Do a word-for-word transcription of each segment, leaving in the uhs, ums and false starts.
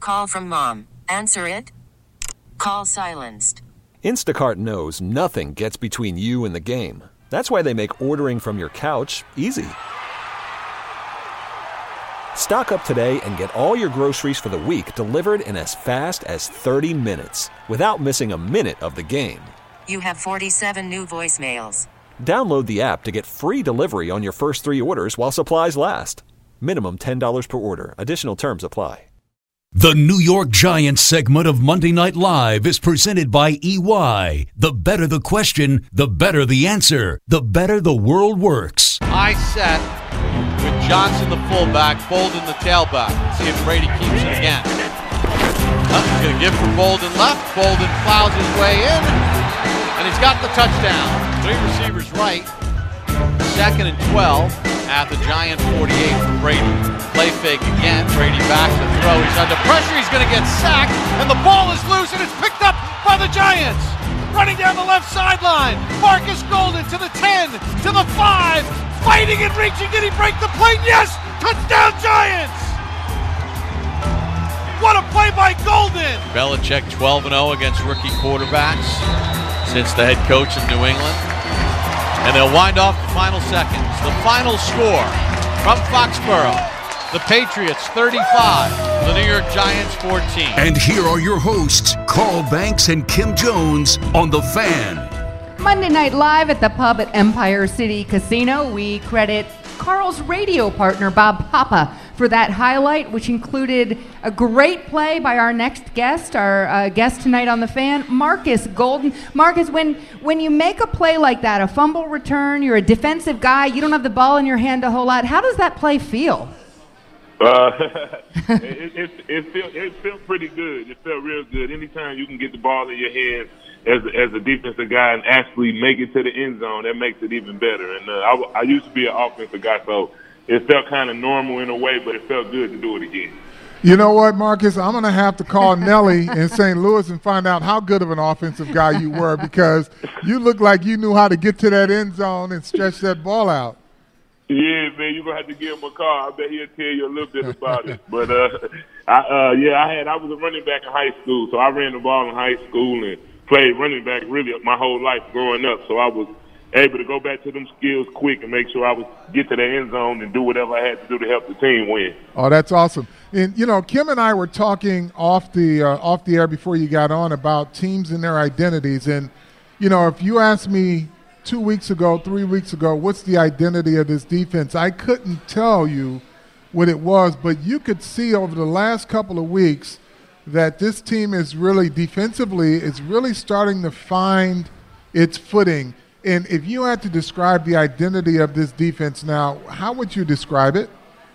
Call from mom. Answer it. Call silenced. Instacart knows nothing gets between you and the game. That's why they make ordering from your couch easy. Stock up today and get all your groceries for the week delivered in as fast as thirty minutes without missing a minute of the game. You have forty-seven new voicemails. Download the app to get free delivery on your first three orders while supplies last. Minimum ten dollars per order. Additional terms apply. The New York Giants segment of Monday Night Live is presented by E Y. The better the question, the better the answer, the better the world works. High set with Johnson the fullback, Bolden the tailback. Let's see if Brady keeps it again. Oh, he's going to give for Bolden left. Bolden plows his way in, and he's got the touchdown. Three receivers right. Second and twelve at the Giant forty-eight for Brady. Play fake again. Brady back to throw. He's under pressure. He's going to get sacked, and the ball is loose, and it's picked up by the Giants. Running down the left sideline. Marcus Golden to the ten, to the five. Fighting and reaching. Did he break the plane? Yes! Touchdown Giants! What a play by Golden! Belichick twelve and oh against rookie quarterbacks since the head coach in New England. And they'll wind off the final seconds. The final score from Foxborough. The Patriots thirty-five, the New York Giants fourteen. And here are your hosts, Carl Banks and Kim Jones on The Fan. Monday Night Live at the pub at Empire City Casino. We credit Carl's radio partner, Bob Papa, for that highlight, which included a great play by our next guest, our uh, guest tonight on The Fan, Marcus Golden. Marcus, when, when you make a play like that, a fumble return, you're a defensive guy, you don't have the ball in your hand a whole lot. How does that play feel? Uh, it, it, it, felt, it felt pretty good. It felt real good. Anytime you can get the ball in your hand as as a defensive guy and actually make it to the end zone, that makes it even better. And uh, I, I used to be an offensive guy, so it felt kind of normal in a way, but it felt good to do it again. You know what, Marcus? I'm going to have to call Nelly in Saint Louis and find out how good of an offensive guy you were, because you looked like you knew how to get to that end zone and stretch that ball out. Yeah, man, you're gonna have to give him a call. I bet he'll tell you a little bit about it. But uh, I, uh, yeah, I had I was a running back in high school, so I ran the ball in high school and played running back really my whole life growing up. So I was able to go back to them skills quick and make sure I was get to the end zone and do whatever I had to do to help the team win. Oh, that's awesome. And you know, Kim and I were talking off the uh, off the air before you got on about teams and their identities. And you know, if you asked me two weeks ago, three weeks ago, what's the identity of this defense, I couldn't tell you what it was, but you could see over the last couple of weeks that this team is really defensively is really starting to find its footing. And if you had to describe the identity of this defense now, how would you describe it?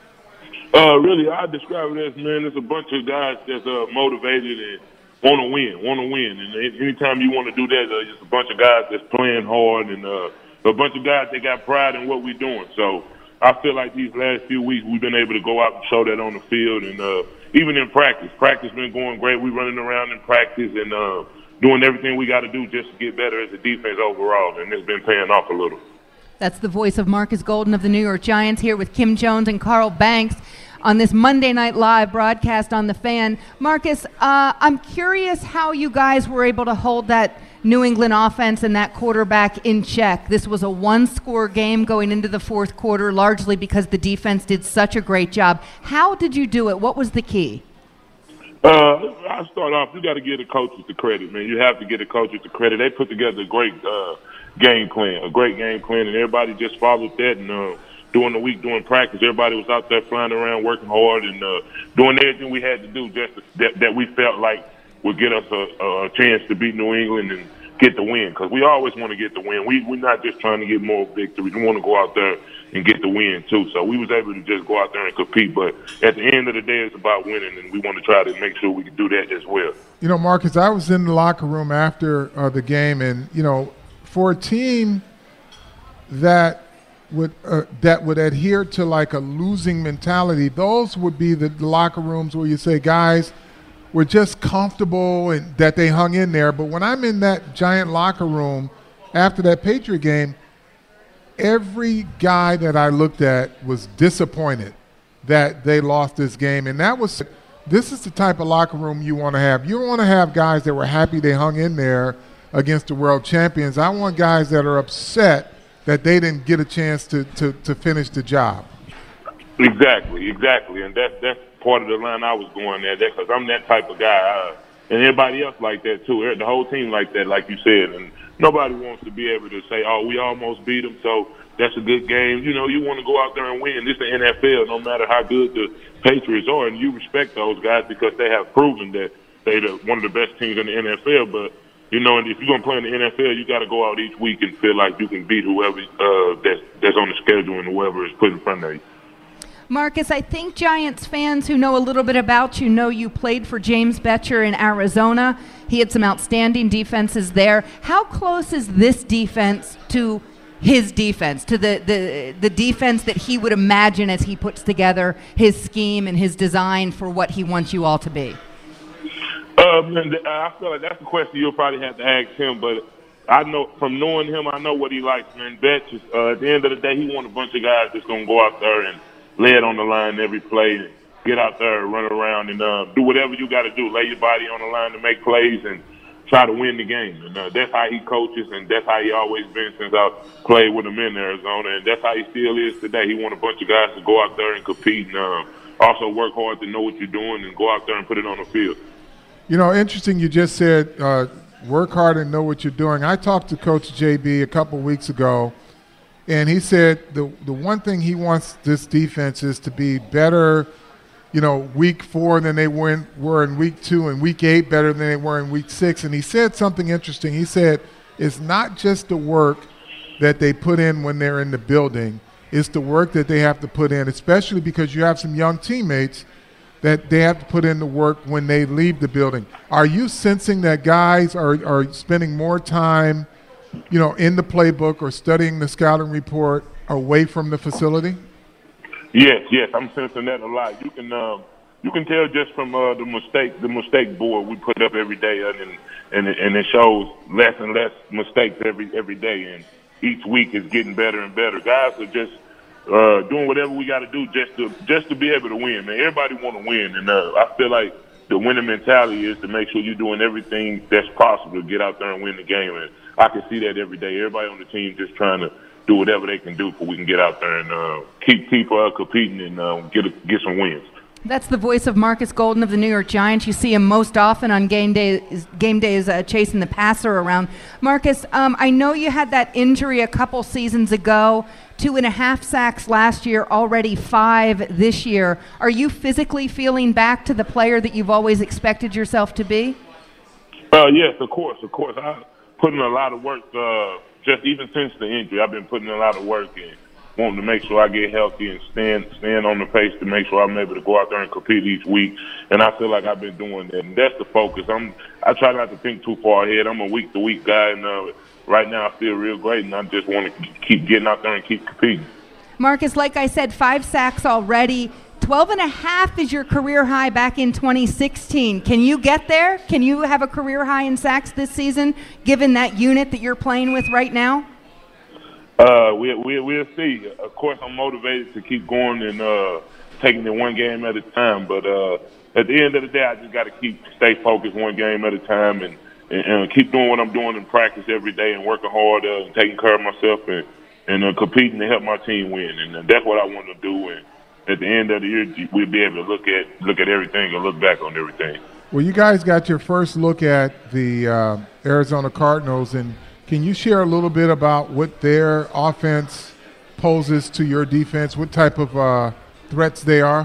Uh, really, I describe it as, man, it's a bunch of guys that's uh, motivated and want to win, want to win. And anytime you want to do that, uh, it's a bunch of guys that's playing hard and uh, a bunch of guys that got pride in what we're doing. So I feel like these last few weeks we've been able to go out and show that on the field. And uh, even in practice, practice been going great. We're running around in practice and uh, doing everything we got to do just to get better as a defense overall. And it's been paying off a little. That's the voice of Marcus Golden of the New York Giants here with Kim Jones and Carl Banks on this Monday Night Live broadcast on The Fan. Marcus, uh, I'm curious how you guys were able to hold that New England offense and that quarterback in check. This was a one-score game going into the fourth quarter, largely because the defense did such a great job. How did you do it? What was the key? Uh, I'll start off. You got to give the coaches the credit, man. You have to give the coaches the credit. They put together a great uh, game plan, a great game plan, and everybody just followed that. And uh, during the week, during practice, everybody was out there flying around, working hard, and uh, doing everything we had to do just to, that, that we felt like would get us a, a chance to beat New England and get the win. Because we always want to get the win. We, we're not just trying to get more victories. We want to go out there and get the win, too. So we was able to just go out there and compete. But at the end of the day, it's about winning, and we want to try to make sure we can do that as well. You know, Marcus, I was in the locker room after uh, the game, and, you know, for a team that would uh, that would adhere to like a losing mentality, those would be the, the locker rooms where you say, guys, we're just comfortable and that they hung in there. But when I'm in that Giant locker room after that Patriot game, every guy that I looked at was disappointed that they lost this game. And that was this is the type of locker room you want to have. You don't want to have guys that were happy they hung in there against the world champions. I want guys that are upset that they didn't get a chance to, to, to finish the job. Exactly, exactly. And that's, that's part of the line I was going there, because I'm that type of guy. Uh, and everybody else like that, too. The whole team like that, like you said. And nobody wants to be able to say, oh, we almost beat them, so that's a good game. You know, you want to go out there and win. This is the N F L, no matter how good the Patriots are. And you respect those guys because they have proven that they're the, one of the best teams in the N F L. But, you know, and if you're going to play in the N F L, you got to go out each week and feel like you can beat whoever uh, that's, that's on the schedule and whoever is put in front of you. Marcus, I think Giants fans who know a little bit about you know you played for James Bettcher in Arizona. He had some outstanding defenses there. How close is this defense to his defense, to the, the, the defense that he would imagine as he puts together his scheme and his design for what he wants you all to be? Um, I feel like that's a question you'll probably have to ask him, but I know from knowing him, I know what he likes, man. Bettcher, uh, at the end of the day, he wants a bunch of guys that's going to go out there and lay it on the line every play, and get out there and run around and uh, do whatever you got to do. Lay your body on the line to make plays and try to win the game. And uh, that's how he coaches, and that's how he always been since I played with him in Arizona. And that's how he still is today. He wants a bunch of guys to go out there and compete and uh, also work hard to know what you're doing and go out there and put it on the field. You know, interesting you just said uh, work hard and know what you're doing. I talked to Coach J B a couple weeks ago, and he said the the one thing he wants this defense is to be better, you know, week four than they were in, were in week two, and week eight better than they were in week six. And he said something interesting. He said it's not just the work that they put in when they're in the building. It's the work that they have to put in, especially because you have some young teammates that they have to put in the work when they leave the building. Are you sensing that guys are, are spending more time, you know, in the playbook or studying the scouting report away from the facility? Yes, yes, I'm sensing that a lot. You can um, you can tell just from uh, the mistake the mistake board we put up every day, and and it, and it shows less and less mistakes every every day, and each week is getting better and better. Guys are just uh, doing whatever we got to do just to just to be able to win. Man, everybody want to win, and uh, I feel like the winning mentality is to make sure you're doing everything that's possible to get out there and win the game. And I can see that every day. Everybody on the team just trying to do whatever they can do so we can get out there and uh, keep keep uh, competing and uh, get a, get some wins. That's the voice of Marcus Golden of the New York Giants. You see him most often on game days, game days uh, chasing the passer around. Marcus, um, I know you had that injury a couple seasons ago, two and a half sacks last year, already five this year. Are you physically feeling back to the player that you've always expected yourself to be? Uh, yes, of course, of course. I put in a lot of work. Uh, Just even since the injury, I've been putting in a lot of work and wanting to make sure I get healthy and stand stand on the pace to make sure I'm able to go out there and compete each week. And I feel like I've been doing that, and that's the focus. I'm I try not to think too far ahead. I'm a week to week guy, and uh, right now I feel real great, and I just want to keep getting out there and keep competing. Marcus, like I said, five sacks already. twelve and a half is your career high back in twenty sixteen. Can you get there? Can you have a career high in sacks this season, given that unit that you're playing with right now? Uh, we, we, we'll see. Of course, I'm motivated to keep going and uh, taking it one game at a time. But uh, at the end of the day, I just got to keep stay focused one game at a time and, and, and keep doing what I'm doing in practice every day and working hard uh, and taking care of myself and, and uh, competing to help my team win. And uh, that's what I want to do. And at the end of the year, we'll be able to look at look at everything and look back on everything. Well, you guys got your first look at the uh, Arizona Cardinals, and can you share a little bit about what their offense poses to your defense, what type of uh, threats they are?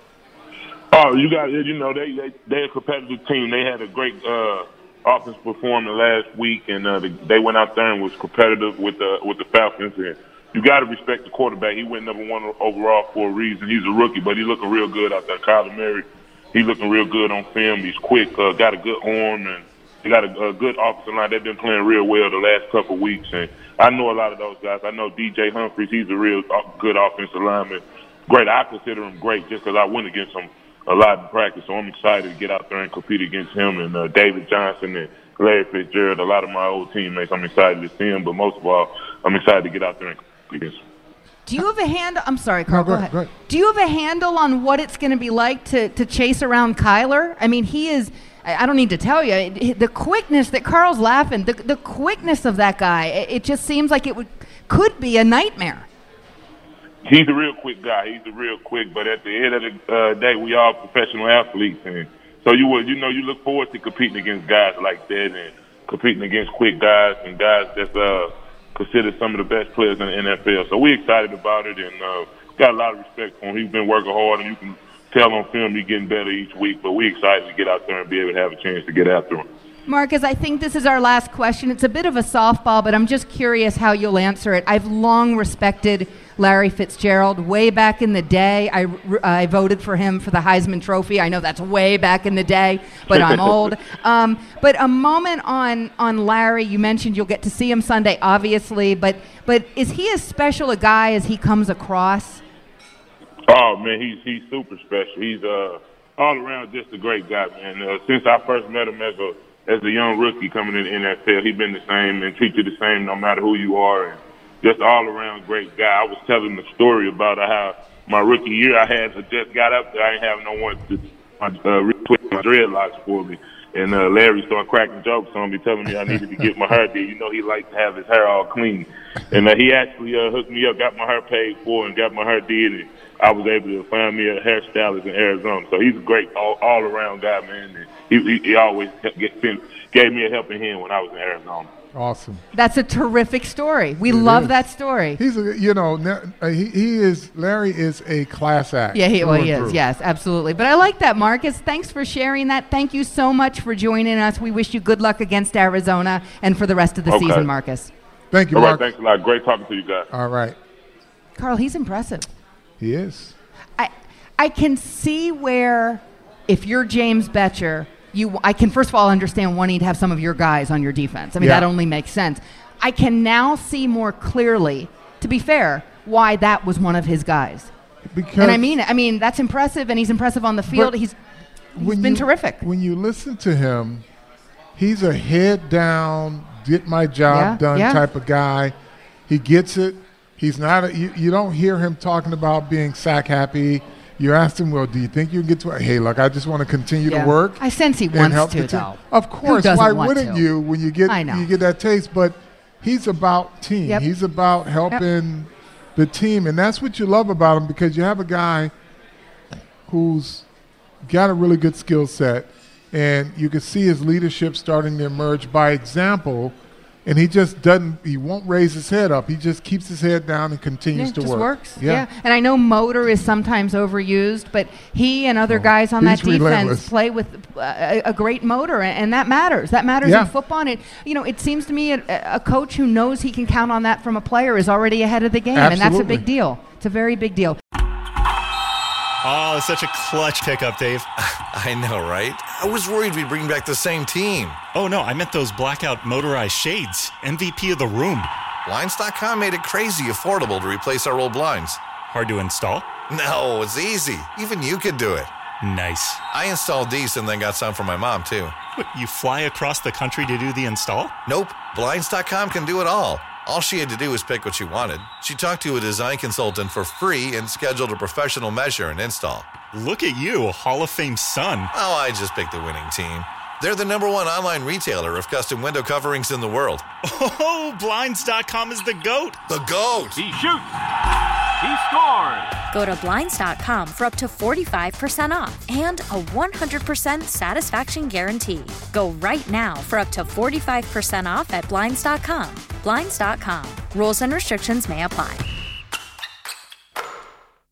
Oh, you got you know they they they're a competitive team. They had a great uh, offense performance last week, and uh, they went out there and was competitive with the with the Falcons. And you got to respect the quarterback. He went number one overall for a reason. He's a rookie, but he's looking real good out there. Kyler Murray, he's looking real good on film. He's quick, uh, got a good arm, and he got a, a good offensive line. They've been playing real well the last couple of weeks, and I know a lot of those guys. I know D J Humphries. He's a real good offensive lineman. Great. I consider him great just because I went against him a lot in practice, so I'm excited to get out there and compete against him and uh, David Johnson and Larry Fitzgerald, a lot of my old teammates. I'm excited to see him, but most of all, I'm excited to get out there and compete against him. Do you have a handle? I'm sorry, Carl. No, go go, ahead, ahead. go ahead. Do you have a handle on what it's going to be like to, to chase around Kyler? I mean, he is. I don't need to tell you it, the quickness that Carl's laughing. The the quickness of that guy. It, it just seems like it would could be a nightmare. He's a real quick guy. He's a real quick. But at the end of the uh, day, we all professional athletes, and so you would you know you look forward to competing against guys like that and competing against quick guys and guys that's uh. considered some of the best players in the N F L. So we're excited about it and uh, got a lot of respect for him. He's been working hard, and you can tell on film he's getting better each week. But we're excited to get out there and be able to have a chance to get after him. Marcus, I think this is our last question. It's a bit of a softball, but I'm just curious how you'll answer it. I've long respected Larry Fitzgerald. Way back in the day, I, I voted for him for the Heisman Trophy. I know that's way back in the day, but I'm old. Um, but a moment on, on Larry, you mentioned you'll get to see him Sunday, obviously, but, but is he as special a guy as he comes across? Oh, man, he's he's super special. He's uh, all around just a great guy, man. Uh, since I first met him as a as a young rookie coming in the N F L, he's been the same and treat you the same no matter who you are. And just all around great guy. I was telling the story about how my rookie year I had I just got up there. I didn't have no one to uh, retwist my dreadlocks for me. And uh, Larry started cracking jokes on me, telling me I needed to get my hair did. You know, he likes to have his hair all clean. And uh, he actually uh, hooked me up, got my hair paid for, and got my hair did. And I was able to find me a hairstylist in Arizona. So he's a great all, all-around guy, man. And he, he, he always get, gave me a helping hand when I was in Arizona. Awesome. That's a terrific story. We It love is. that story. He's a, you know, ne- uh, he, he is, Larry is a class act. Yeah, he, through well, and he is. through. Yes, absolutely. But I like that, Marcus. Thanks for sharing that. Thank you so much for joining us. We wish you good luck against Arizona and for the rest of the Okay. season, Marcus. Thank you, All right, Mark. thanks a lot. Great talking to you guys. All right. Carl, he's impressive. He is. I I can see where if you're James Betcher, you I can first of all understand wanting to have some of your guys on your defense. I mean, Yeah. that only makes sense. I can now see more clearly, to be fair, why that was one of his guys. Because And I mean it. I mean, that's impressive, and he's impressive on the field. But He's, he's when been you- terrific. When you listen to him, he's a head down, get my job Yeah, done yeah. type of guy. He gets it. He's not. A, you, you don't hear him talking about being sack happy. You asked him, well, do you think you can get to it? Hey, look, I just want to continue Yeah. to work. I sense he and wants help to, the team. though. Of course. doesn't Why want wouldn't to? you when you get I know. you get that taste? But he's about team. Yep. He's about helping the team, and that's what you love about him because you have a guy who's got a really good skill set, and you can see his leadership starting to emerge by example. And he just doesn't, he won't raise his head up. He just keeps his head down and continues Yeah, to just work. works. Yeah. And I know motor is sometimes overused, but he and other Oh, guys on that he's defense relentless. play with uh, a, a great motor, and, and that matters. That matters Yeah. in football. And it, you know, it seems to me a, a coach who knows he can count on that from a player is already ahead of the game, and that's a Absolutely. big deal. It's a very big deal. Oh, such a clutch pickup, Dave. I know, right? I was worried we'd bring back the same team. Oh, no, I meant those blackout motorized shades. M V P of the room. Blinds dot com made it crazy affordable to replace our old blinds. Hard to install? No, it's easy. Even you could do it. Nice. I installed these and then got some for my mom, too. What, you fly across the country to do the install? Nope, Blinds dot com can do it all. All she had to do was pick what she wanted. She talked to a design consultant for free and scheduled a professional measure and install. Look at you, a Hall of Fame son. Oh, I just picked the winning team. They're the number one online retailer of custom window coverings in the world. Oh, Blinds dot com is the GOAT. The GOAT! He shoots. He scores. Go to Blinds dot com for up to forty-five percent off and a one hundred percent satisfaction guarantee. Go right now for up to forty-five percent off at Blinds dot com. Blinds dot com. Rules and restrictions may apply.